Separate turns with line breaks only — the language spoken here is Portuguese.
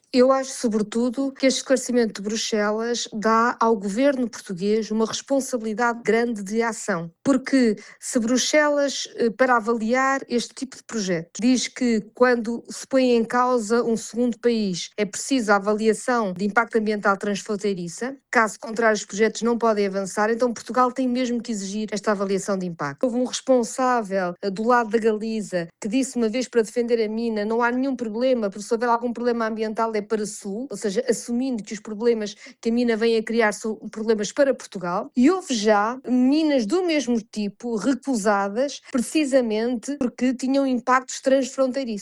Eu acho, sobretudo, que este esclarecimento de Bruxelas dá ao governo português uma responsabilidade grande de ação, porque se Bruxelas, para avaliar este tipo de projetos, diz que quando se põe em causa um segundo país é preciso a avaliação de impacto ambiental transfronteiriça, caso contrário os projetos não podem avançar, então Portugal tem mesmo que exigir esta avaliação de impacto. Houve um responsável do lado da Galiza que disse uma vez para defender a mina, não há nenhum problema, porque se houver algum problema ambiental é para Sul, ou seja, assumindo que os problemas que a mina vem a criar são problemas para Portugal, e houve já minas do mesmo tipo recusadas, precisamente porque tinham impactos transfronteiriços.